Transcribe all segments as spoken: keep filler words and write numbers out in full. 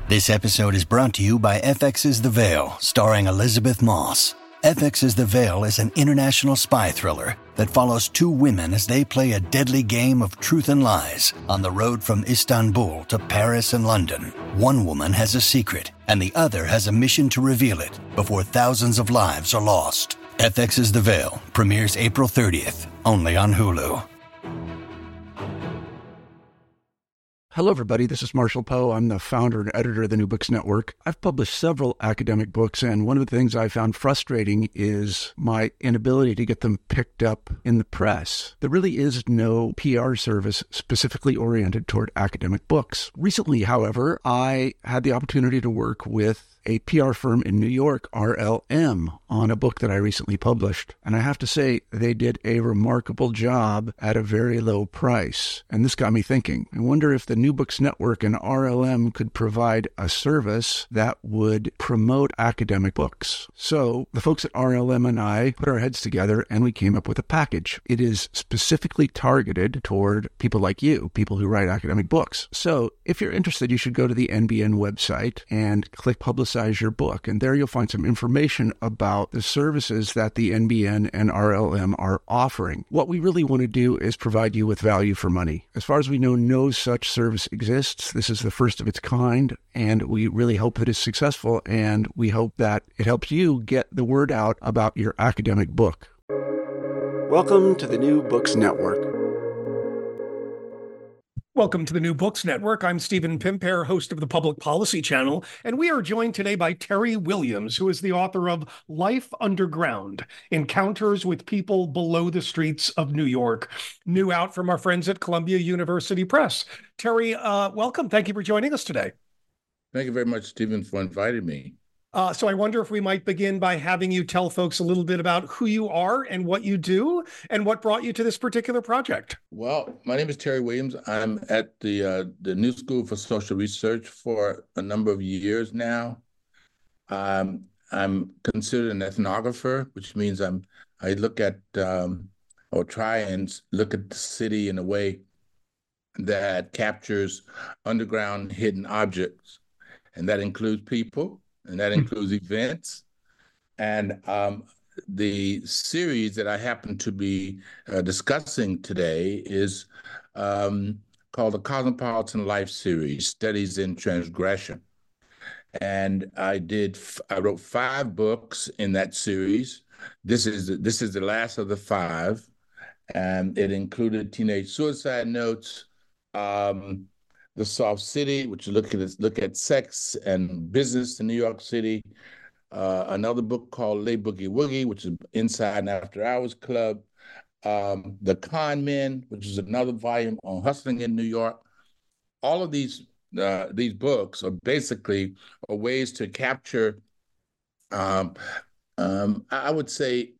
This episode is brought to you by F X's The Veil, starring Elizabeth Moss. F X's The Veil is an international spy thriller that follows two women as they play a deadly game of truth and lies on the road from Istanbul to Paris and London. One woman has a secret, and the other has a mission to reveal it before thousands of lives are lost. F X's The Veil premieres April thirtieth, only on Hulu. Hello, everybody. This is Marshall Poe. I'm the founder and editor of the New Books Network. I've published several academic books, and one of the things I found frustrating is my inability to get them picked up in the press. There really is no P R service specifically oriented toward academic books. Recently, however, I had the opportunity to work with a P R firm in New York, R L M, on a book that I recently published. And I have to say, they did a remarkable job at a very low price. And this got me thinking. I wonder if the New Books Network and R L M could provide a service that would promote academic books. So the folks at R L M and I put our heads together and we came up with a package. It is specifically targeted toward people like you, people who write academic books. So if you're interested, you should go to the N B N website and click Publicize your book. And there you'll find some information about the services that the N B N and R L M are offering. What we really want to do is provide you with value for money. As far as we know, no such service exists. This is the first of its kind, and we really hope it is successful, and we hope that it helps you get the word out about your academic book. Welcome to the New Books Network. Welcome to the New Books Network. I'm Stephen Pimpare, host of the Public Policy Channel, and we are joined today by Terry Williams, who is the author of Life Underground: Encounters with People Below the Streets of New York, new out from our friends at Columbia University Press. Terry, uh, welcome. Thank you for joining us today. Thank you very much, Stephen, for inviting me. Uh, so I wonder if we might begin by having you tell folks a little bit about who you are and what you do and what brought you to this particular project. Well, my name is Terry Williams. I'm at the uh, the New School for Social Research for a number of years now. Um, I'm considered an ethnographer, which means I'm I look at um, or try and look at the city in a way that captures underground hidden objects, and that includes people. And that includes events. And um, the series that I happen to be uh, discussing today is um, called the Cosmopolitan Life Series, Studies in Transgression. And I did, I wrote five books in that series. This is, this is the last of the five. And it included Teenage Suicide Notes, um, The Soft City, which look at look at sex and business in New York City. Uh, another book called Lay Boogie Woogie, which is Inside and After Hours Club. Um, the Con Men, which is another volume on hustling in New York. All of these uh, these books are basically are ways to capture, um, um, I would say,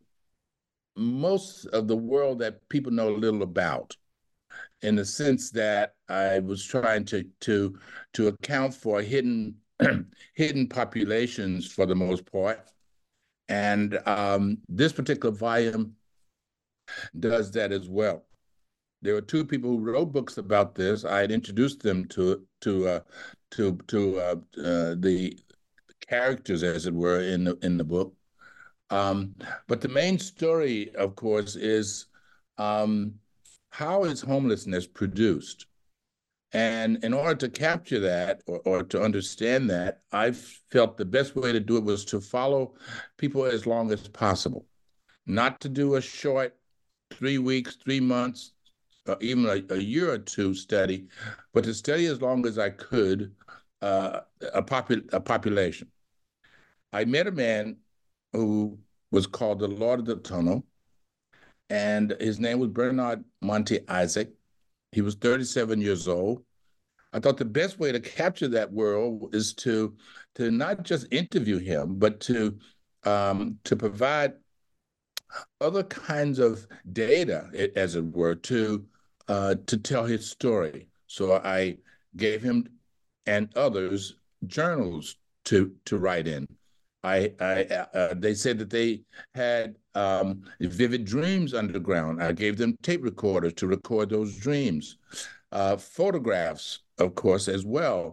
most of the world that people know little about, in the sense that I was trying to to to account for hidden hidden populations for the most part, and um, this particular volume does that as well. There were two people who wrote books about this. I had introduced them to to uh, to to uh, uh, the characters, as it were, in the in the book. Um, but the main story, of course, is um, how is homelessness produced? And in order to capture that or, or to understand that, I felt the best way to do it was to follow people as long as possible, not to do a short three weeks, three months, or even a, a year or two study, but to study as long as I could uh, a, popu- a population. I met a man who was called the Lord of the Tunnel, and his name was Bernard Monty Isaac. He was thirty-seven years old. I thought the best way to capture that world is to, to not just interview him, but to, um, to provide other kinds of data, as it were, to, uh, to tell his story. So I gave him and others journals to, to write in. I, I uh, they said that they had um, vivid dreams underground. I gave them tape recorders to record those dreams, uh, photographs, of course, as well.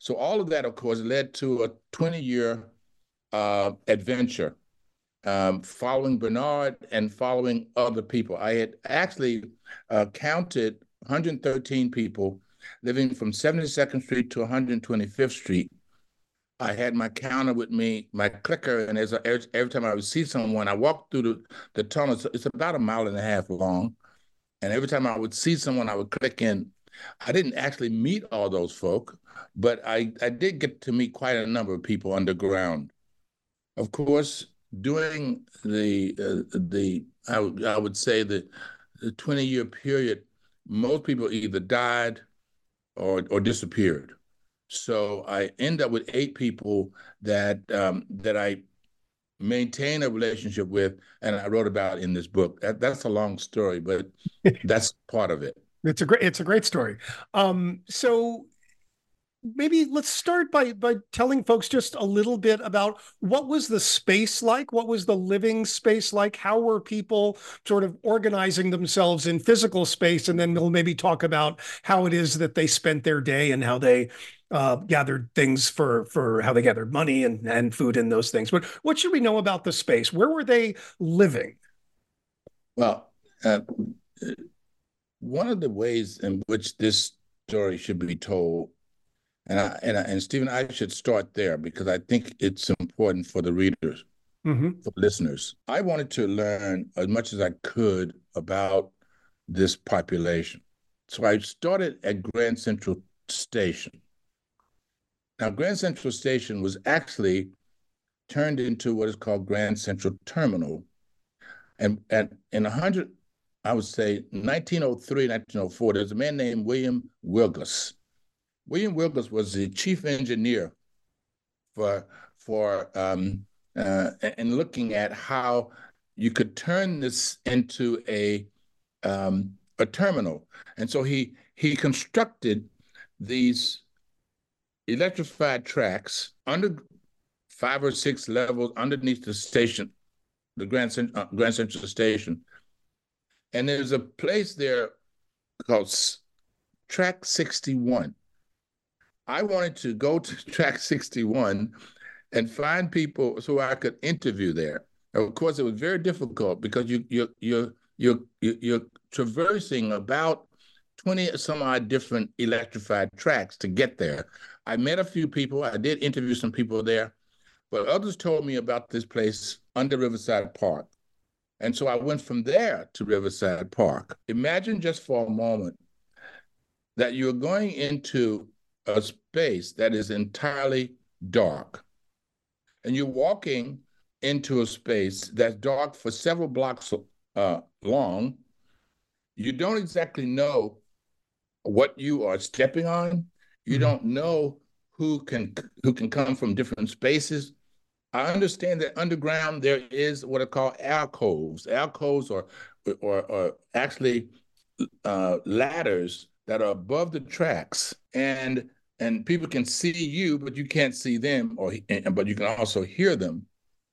So all of that, of course, led to a twenty-year uh, adventure, um, following Bernard and following other people. I had actually uh, counted one hundred thirteen people living from seventy-second Street to one hundred twenty-fifth Street. I had my counter with me, my clicker, and as I, every, every time I would see someone, I walked through the, the tunnel. It's about a mile and a half long. And every time I would see someone, I would click in. I didn't actually meet all those folk, but I, I did get to meet quite a number of people underground. Of course, during the, uh, the I, I would say the, the twenty-year period, most people either died or, or disappeared. So I end up with eight people that um, that I maintain a relationship with, and I wrote about in this book. That, that's a long story, but that's part of it. It's a great it's a great story. Um, so maybe let's start by by telling folks just a little bit about what was the space like? What was the living space like? How were people sort of organizing themselves in physical space? And then we'll maybe talk about how it is that they spent their day and how they uh, gathered things for for how they gathered money and, and food and those things. But what should we know about the space? Where were they living? Well, uh, one of the ways in which this story should be told, and I, and, I, and Stephen, I should start there because I think it's important for the readers, mm-hmm. for listeners. I wanted to learn as much as I could about this population. So I started at Grand Central Station. Now, Grand Central Station was actually turned into what is called Grand Central Terminal. And at in one hundred, I would say nineteen oh three, nineteen oh four, there's a man named William Wilgus. William Wilgus was the chief engineer for, for um, uh, in looking at how you could turn this into a, um, a terminal. And so he, he constructed these electrified tracks under five or six levels underneath the station, the Grand, uh, Grand Central Station. And there's a place there called Track sixty-one. I wanted to go to Track sixty-one and find people so I could interview there. Of course, it was very difficult because you you you you you you're traversing about twenty some odd different electrified tracks to get there. I met a few people. I did interview some people there, but others told me about this place under Riverside Park. And so I went from there to Riverside Park. Imagine just for a moment that you're going into a space that is entirely dark. And you're walking into a space that's dark for several blocks uh, long. You don't exactly know what you are stepping on. You mm-hmm. don't know who can who can come from different spaces. I understand that underground there is what are called alcoves. Alcoves are, are, are actually uh, ladders that are above the tracks, and and people can see you, but you can't see them, or but you can also hear them.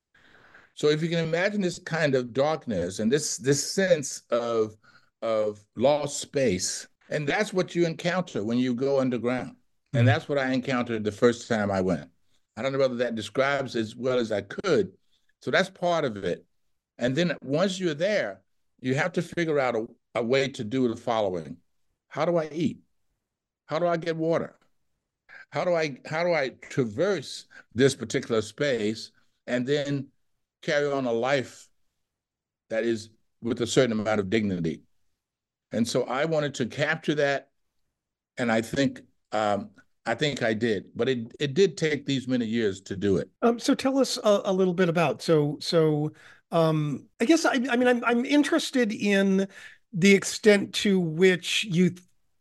So if you can imagine this kind of darkness and this this sense of of lost space, and that's what you encounter when you go underground, mm-hmm. and that's what I encountered the first time I went. I don't know whether that describes as well as I could. So that's part of it. And then once you're there, you have to figure out a, a way to do the following. How do I eat? How do I get water? How do I how do I traverse this particular space and then carry on a life that is with a certain amount of dignity? And so I wanted to capture that, and I think um, I think I did, but it it did take these many years to do it. Um, so tell us a, a little bit about so so. Um, I guess I, I mean I'm I'm interested in the extent to which you.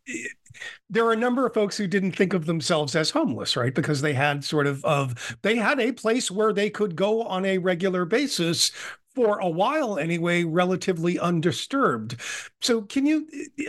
There are a number of folks who didn't think of themselves as homeless, right? Because they had sort of of they had a place where they could go on a regular basis for a while anyway, relatively undisturbed. So can you?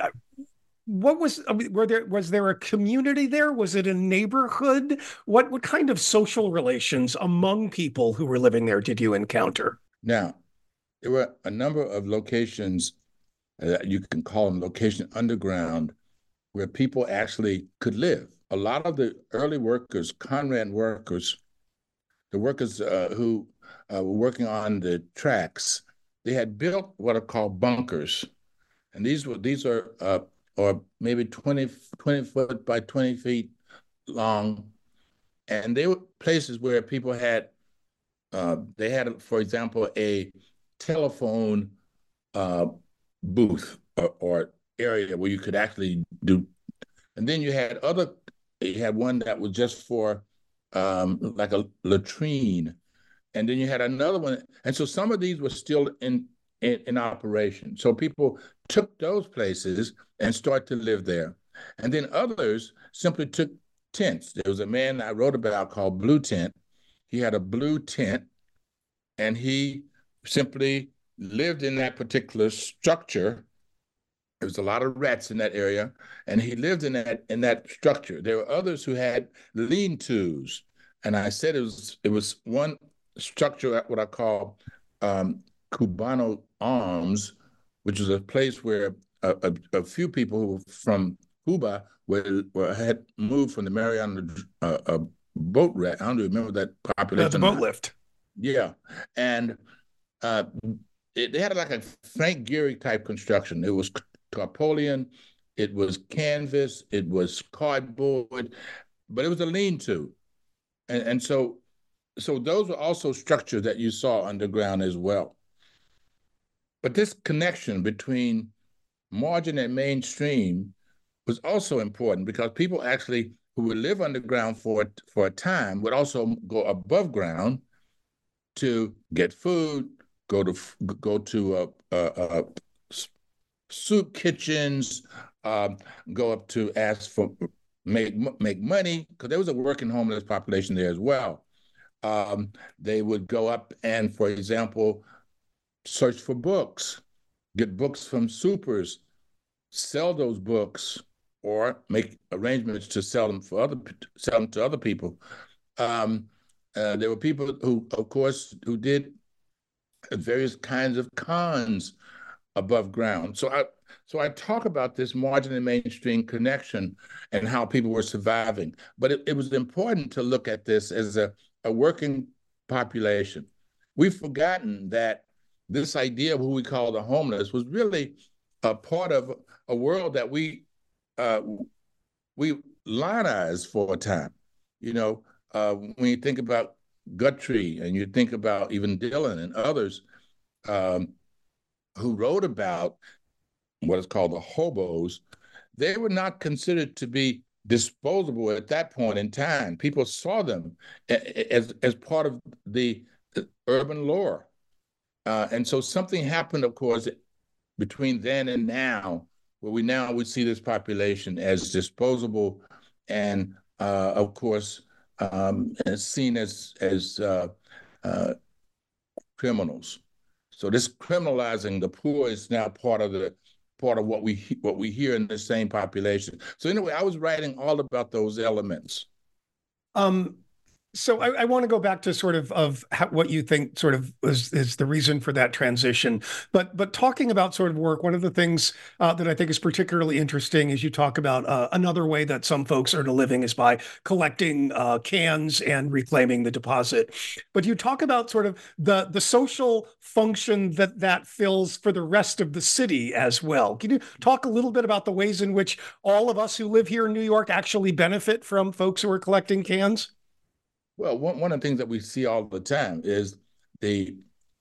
What was, were there, was there a community there? Was it a neighborhood? What, what kind of social relations among people who were living there did you encounter? Now, there were a number of locations, uh, you can call them location underground, where people actually could live. a lot of the early workers, Conrad workers, the workers uh, who uh, were working on the tracks, they had built what are called bunkers. And these were these are uh, or maybe twenty, twenty foot by twenty feet long. And they were places where people had, uh, they had, for example, a telephone uh, booth or, or area where you could actually do. And then you had other, you had one that was just for um, like a latrine. And then you had another one. And so some of these were still in, in, in operation. So people took those places and started to live there. And then others simply took tents. There was a man I wrote about called Blue Tent. He had a blue tent, and he simply lived in that particular structure. There was a lot of rats in that area, and he lived in that in that structure. There were others who had lean-tos, and I said it was it was one structure, what I call um, Cubano Arms, which is a place where a, a, a few people who were from Cuba were, were had moved from the Mariana uh, uh, boat wreck. I don't remember that population. Uh, the boat lift. Yeah, and uh, it, they had like a Frank Gehry type construction. It was tarpaulin, it was canvas, it was cardboard, but it was a lean-to, and and so so those were also structures that you saw underground as well. But this connection between margin and mainstream was also important because people actually who would live underground for, for a time would also go above ground to get food, go to go to uh, uh, uh, soup kitchens, um, go up to ask for make make money because there was a working homeless population there as well. Um, they would go up and, for example, search for books, get books from supers, sell those books, or make arrangements to sell them for other sell them to other people. Um, uh, there were people who, of course, who did various kinds of cons above ground. So I so I talk about this margin and mainstream connection and how people were surviving. But it, it was important to look at this as a, a working population. We've forgotten that this idea of who we call the homeless was really a part of a world that we uh, we lionized for a time. You know, uh, when you think about Guthrie and you think about even Dylan and others um, who wrote about what is called the hobos, they were not considered to be disposable at that point in time. People saw them as, as part of the urban lore. Uh, and so something happened, of course, between then and now, where we now would see this population as disposable and, uh, of course, um, as seen as, as uh, uh, criminals. So this criminalizing the poor is now part of the part of what we what we hear in the same population. So anyway, I was writing all about those elements. Um, so I, I want to go back to sort of of how, what you think sort of is, is the reason for that transition. But but talking about sort of work, one of the things uh, that I think is particularly interesting is you talk about uh, another way that some folks earn a living is by collecting uh, cans and reclaiming the deposit. But you talk about sort of the the social function that that fills for the rest of the city as well. Can you talk a little bit about the ways in which all of us who live here in New York actually benefit from folks who are collecting cans? Well, one, one of the things that we see all the time is the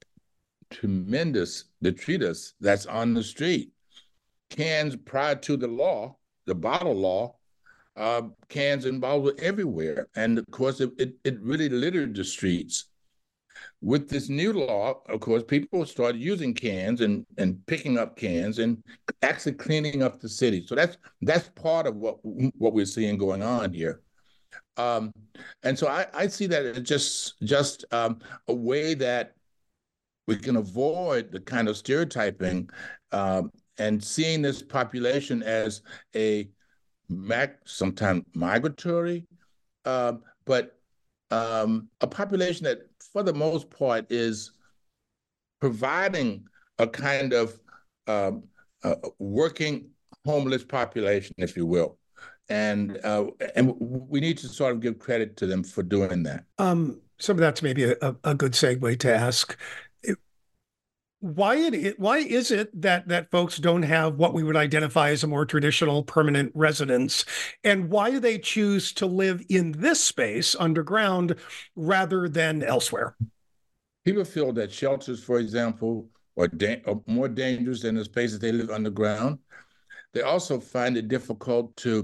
tremendous detritus that's on the street. Cans prior to the law, the bottle law, uh, cans and bottles were everywhere. And of course, it, it, it really littered the streets. With this new law, of course, people started using cans and, and picking up cans and actually cleaning up the city. So that's that's part of what, what we're seeing going on here. Um, and so I, I see that as just just um, a way that we can avoid the kind of stereotyping um, and seeing this population as a sometimes migratory, uh, but um, a population that, for the most part, is providing a kind of um, uh, working homeless population, if you will. and uh, and we need to sort of give credit to them for doing that. Um, some of that's maybe a, a good segue to ask why it why is it that that folks don't have what we would identify as a more traditional permanent residence, and why do they choose to live in this space underground rather than elsewhere? People feel that shelters, for example, are, da- are more dangerous than the spaces they live underground. They also find it difficult to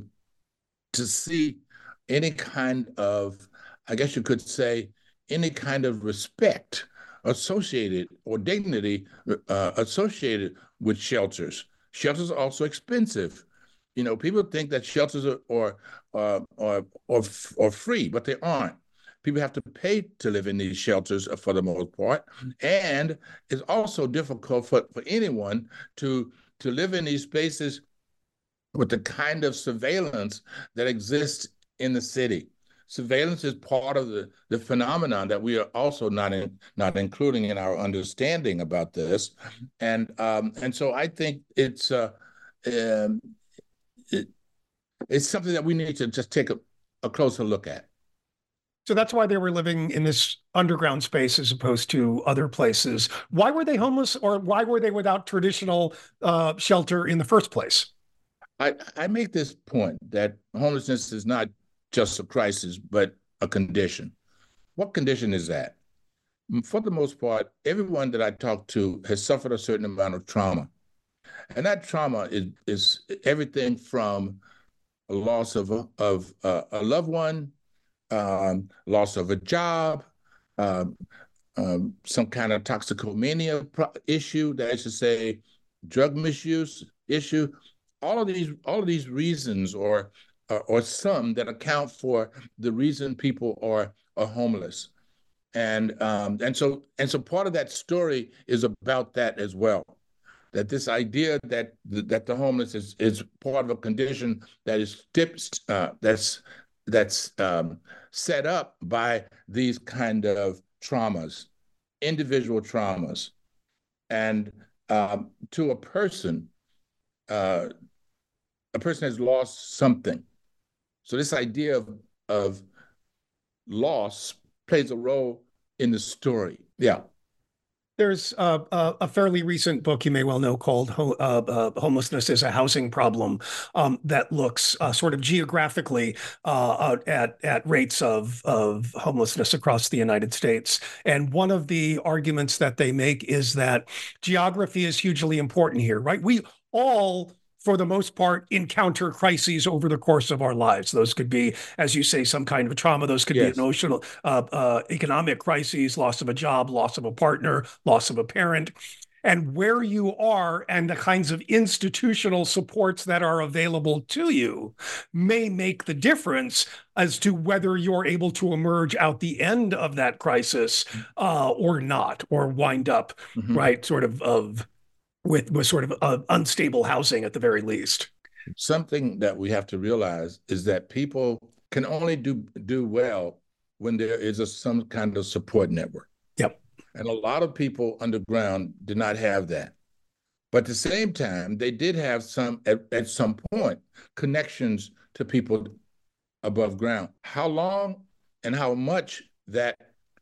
to see any kind of, I guess you could say, any kind of respect associated or dignity uh, associated with shelters. Shelters are also expensive. You know, people think that shelters are are are are, are, are free, but they aren't. People have to pay to live in these shelters for the most part, and it's also difficult for, for anyone to to live in these spaces with the kind of surveillance that exists in the city. Surveillance is part of the, the phenomenon that we are also not in, not including in our understanding about this, and um, and so I think it's uh, um, it, it's something that we need to just take a, a closer look at. So that's why they were living in this underground space as opposed to other places. Why were they homeless, or why were they without traditional uh, shelter in the first place? I, I make this point that homelessness is not just a crisis, but a condition. What condition is that? For the most part, everyone that I talk to has suffered a certain amount of trauma. And that trauma is, is everything from a loss of a, of uh, a loved one, um, loss of a job, um, um, some kind of toxicomania pro- issue, that is to say, drug misuse issue. All of these, all of these reasons, or, or or some that account for the reason people are are homeless, and um, and so and so part of that story is about that as well. That this idea that that the homeless is is part of a condition that is tips uh, that's that's um, set up by these kind of traumas, individual traumas, and um, to a person. Uh, a person has lost something. So this idea of, of loss plays a role in the story. Yeah. There's uh, a, a fairly recent book you may well know called Ho uh, uh, Homelessness is a Housing Problem, um, that looks uh, sort of geographically uh, at, at rates of, of homelessness across the United States. And one of the arguments that they make is that geography is hugely important here, right? We all, for the most part, encounter crises over the course of our lives. Those could be, as you say, some kind of trauma. Those could yes. be emotional, uh, uh, economic crises, loss of a job, loss of a partner, loss of a parent. And where you are and the kinds of institutional supports that are available to you may make the difference as to whether you're able to emerge out the end of that crisis uh, or not, or wind up, mm-hmm. right, sort of, of with, with sort of uh, unstable housing at the very least. Something that we have to realize is that people can only do do well when there is a, some kind of support network. Yep. And a lot of people underground did not have that. But at the same time, they did have some, at, at some point, connections to people above ground. How long and how much that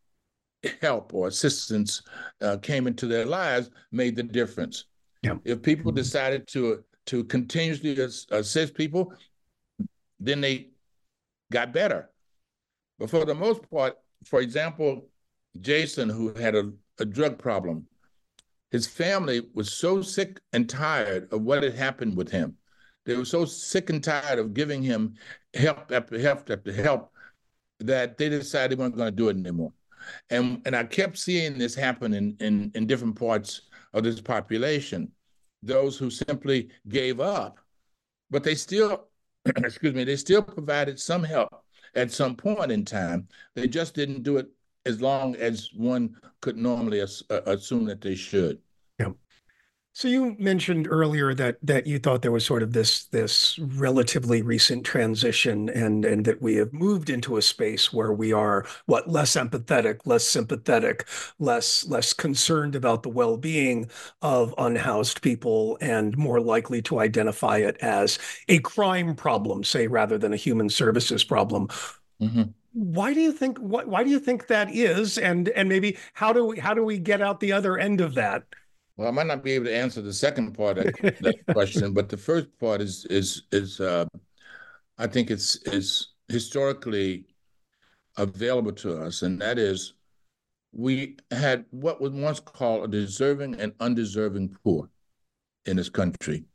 help or assistance uh, came into their lives made the difference. Yeah. If people decided to to continuously assist people, then they got better. But for the most part, for example, Jason, who had a, a drug problem, his family was so sick and tired of what had happened with him. They were so sick and tired of giving him help after help after help that they decided they weren't going to do it anymore. And, and I kept seeing this happen in, in, in different parts of this population, those who simply gave up, but they still, excuse me, they still provided some help at some point in time. They just didn't do it as long as one could normally as, uh, assume that they should. Yeah. So you mentioned earlier that that you thought there was sort of this this relatively recent transition and and that we have moved into a space where we are what less empathetic, less sympathetic, less less concerned about the well-being of unhoused people and more likely to identify it as a crime problem, say, rather than a human services problem. Mhm. Why do you think why, why do you think that is? And and maybe how do we how do we get out the other end of that? Well, I might not be able to answer the second part of that, that question, but the first part is is is uh, I think it's is historically available to us, and that is we had what was once called a deserving and undeserving poor in this country.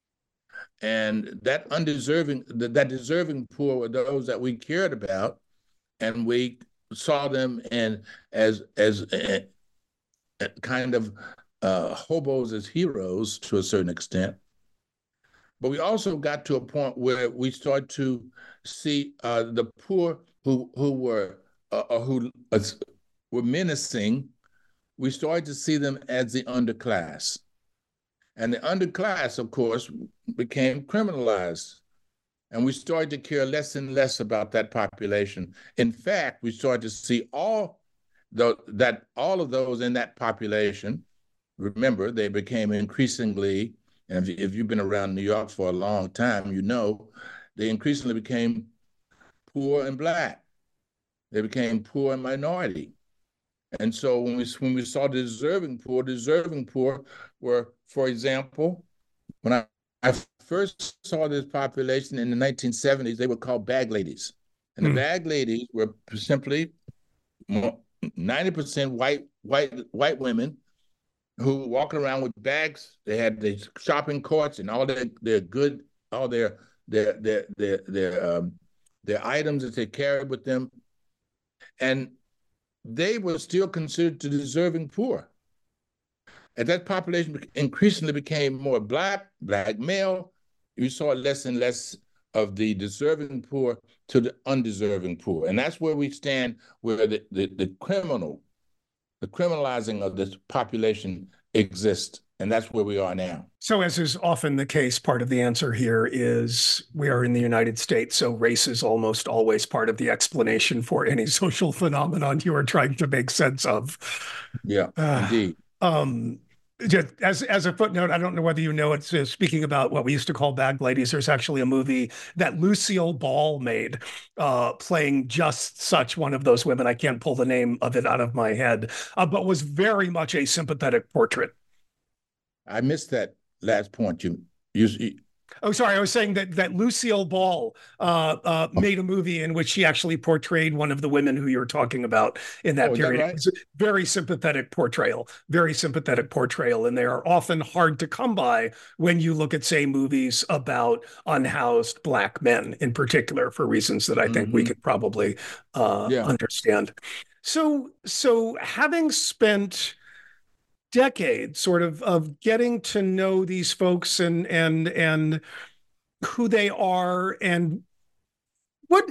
And that undeserving, that, that deserving poor were those that we cared about, and we saw them and as as a, a kind of uh, hobos as heroes to a certain extent. But we also got to a point where we started to see uh, the poor who who were uh, uh, who uh, were menacing. We started to see them as the underclass, and the underclass, of course, became criminalized. And we started to care less and less about that population. In fact, we started to see all the, that all of those in that population, remember, they became increasingly, and if, if you've been around New York for a long time, you know, they increasingly became poor and Black. They became poor and minority. And so when we when we saw the deserving poor, deserving poor were, for example, when I, I first saw this population in the nineteen seventies, they were called bag ladies. And the Mm. bag ladies were simply ninety percent white, white, white women who walking around with bags. They had the shopping carts and all their, their good, all their their their their their um, their items that they carried with them. And they were still considered the deserving poor. As that population increasingly became more Black, Black male, you saw less and less of the deserving poor to the undeserving poor. And that's where we stand, where the, the, the criminal, the criminalizing of this population exists. And that's where we are now. So, as is often the case, part of the answer here is we are in the United States, so race is almost always part of the explanation for any social phenomenon you are trying to make sense of. Yeah, Uh, indeed. Um, just as as a footnote, I don't know whether you know it. Uh, speaking about what we used to call bag ladies, there's actually a movie that Lucille Ball made, uh, playing just such one of those women. I can't pull the name of it out of my head, uh, but was very much a sympathetic portrait. I missed that last point. You, you, Oh, sorry. I was saying that that Lucille Ball uh, uh, made a movie in which she actually portrayed one of the women who you were talking about in that oh, is that period. right? It was a very sympathetic portrayal, very sympathetic portrayal. And they are often hard to come by when you look at, say, movies about unhoused Black men in particular, for reasons that I think we Mm-hmm. could probably uh, Yeah. understand. So, so having spent decades sort of of getting to know these folks and and and who they are and what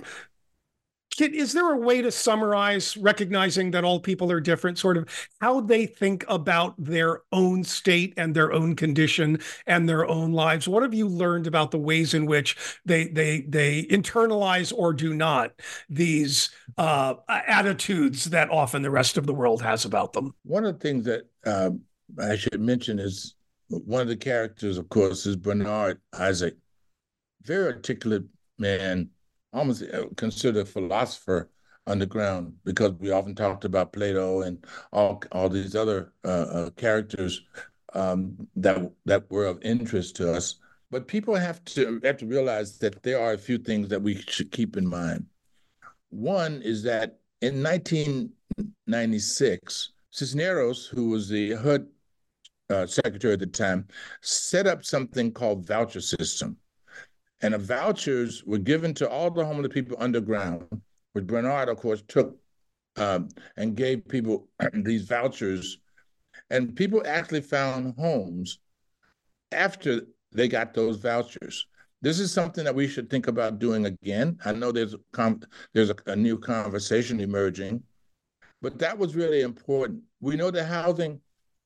is there a way to summarize, recognizing that all people are different, sort of how they think about their own state and their own condition and their own lives? What have you learned about the ways in which they they they internalize or do not these uh, attitudes that often the rest of the world has about them? One of the things that uh, I should mention is one of the characters, of course, is Bernard Isaac. Very articulate man, almost considered a philosopher underground, because we often talked about Plato and all all these other uh, uh, characters um, that that were of interest to us. But people have to have to realize that there are a few things that we should keep in mind. One is that in nineteen ninety-six, Cisneros, who was the H U D uh, secretary at the time, set up something called voucher system. And the vouchers were given to all the homeless people underground, which Bernard, of course, took um, and gave people these vouchers. And people actually found homes after they got those vouchers. This is something that we should think about doing again. I know there's a, there's a, a new conversation emerging, but that was really important. We know that housing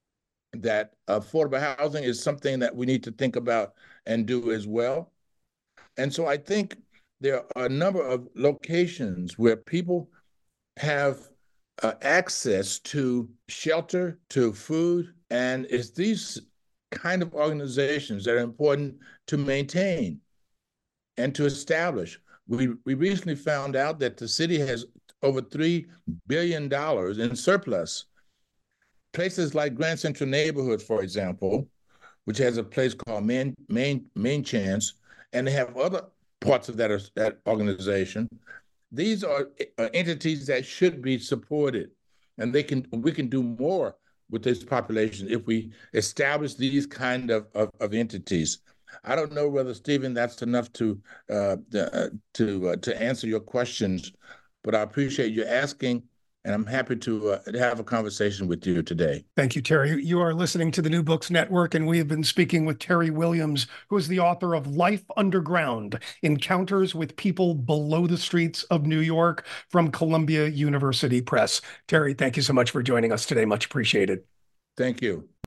that affordable housing is something that we need to think about and do as well. And so I think there are a number of locations where people have uh, access to shelter, to food, and it's these kind of organizations that are important to maintain and to establish. We, we recently found out that the city has over three billion dollars in surplus. Places like Grand Central Neighborhood, for example, which has a place called Main, Main, Main Chance, and they have other parts of that, that organization. These are uh, entities that should be supported, and they can we can do more with this population if we establish these kind of, of, of entities. I don't know whether, Stephen, that's enough to uh, uh, to uh, to answer your questions, but I appreciate you asking, and I'm happy to uh, have a conversation with you today. Thank you, Terry. You are listening to the New Books Network, and we have been speaking with Terry Williams, who is the author of Life Underground: Encounters with People Below the Streets of New York, from Columbia University Press. Terry, thank you so much for joining us today. Much appreciated. Thank you.